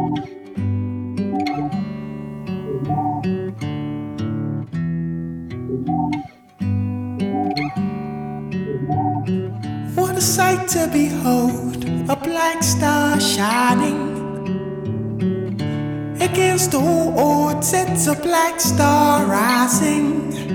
What a sight to behold, a black star shining against all odds. It's a black star rising.